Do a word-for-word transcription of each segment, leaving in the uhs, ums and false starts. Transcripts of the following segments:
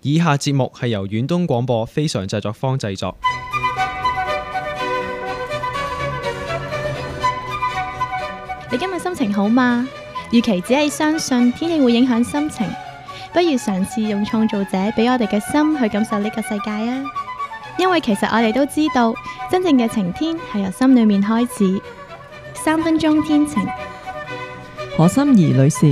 以下節目係由遠東廣播非常製作坊製作。 你今日心情好嗎？與其只係相信天氣會影響心情，不如嘗試用創造者俾我哋嘅心去感受呢個世界啊！因為其實我哋都知道，真正嘅晴天係由心裏面開始。三分鐘天晴， 何心怡女士。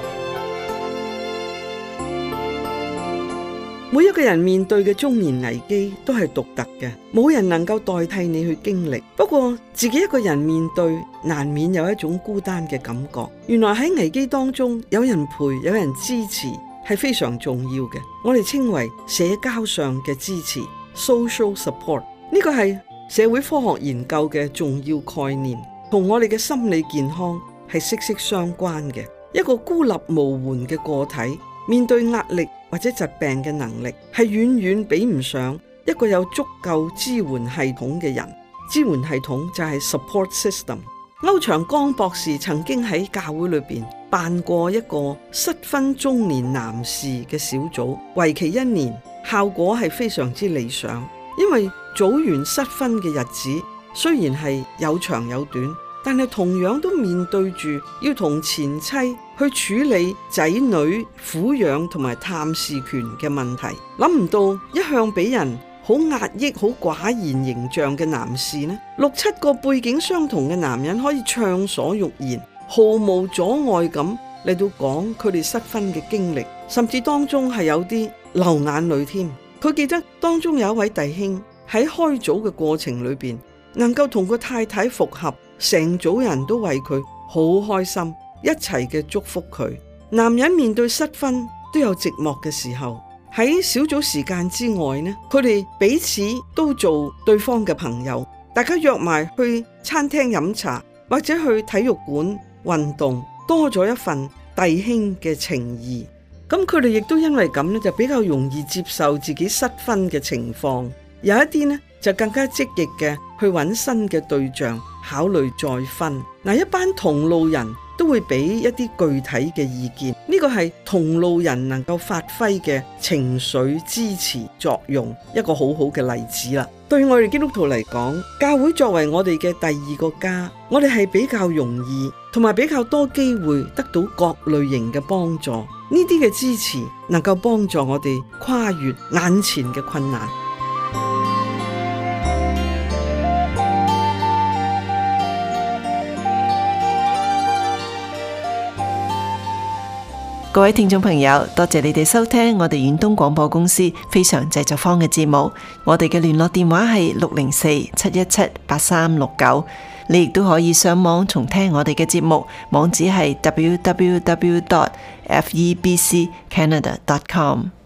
每一個人面對嘅中年危機都係獨特嘅，冇人能夠代替你去經歷。不過自己一個人面對，難免有一種孤單嘅感覺。原來喺危機當中，有人陪，有人支持，係非常重要嘅。我哋稱為社交上嘅支持 （social support）。呢個係社會科學研究嘅重要概念，同我哋嘅心理健康係息息相關嘅。一個孤立無援嘅個體，面對壓力或者疾病嘅能力，係遠遠比唔上一個有足夠支援系統嘅人。支援系統就係 support system。歐長江博士曾經喺教會裏邊辦過一個失婚中年男士嘅小組，為期一年，效果係非常之理想。因為組完失婚嘅日子雖然係有長有短，但係同樣都面對住要同前妻去處理仔女撫養同埋探視權嘅問題。諗唔到一向俾人好壓抑、好寡言形象嘅男士呢，六七個背景相同嘅男人可以暢所欲言，毫無阻礙咁嚟到講佢哋失婚嘅經歷，甚至當中係有啲流眼淚添。佢記得當中有一位弟兄喺開組嘅過程裏邊，能夠同個太太復合，成組人都為佢好開心，一齊嘅祝福佢。男人面對失婚都有寂寞嘅時候，喺小組時間之外呢，佢哋彼此都做對方嘅朋友，大家約埋去餐廳飲茶或者去體育館運動，多咗一份弟兄嘅情誼。咁佢哋亦都因為咁呢，就比較容易接受自己失婚嘅情況。有一啲呢就更加積極嘅去揾新嘅對象，考慮再婚。嗱，一班同路人都會俾一啲具體嘅意見，呢個係同路人能夠發揮嘅情緒支持作用，一個好好嘅例子啦。對我哋基督徒嚟講，教會作為我哋嘅第二個家，我哋係比較容易同埋比較多機會得到各類型嘅幫助。呢啲嘅支持能夠幫助我哋跨越眼前嘅困難。 各位聽眾朋友，多謝你哋收聽我哋遠東廣播公司非常製作坊嘅節目。我哋嘅聯絡電話係六零四七一七八三六九。你亦都可以上網重聽我哋嘅節目，網址係 double-u double-u double-u dot f e b c canada dot com。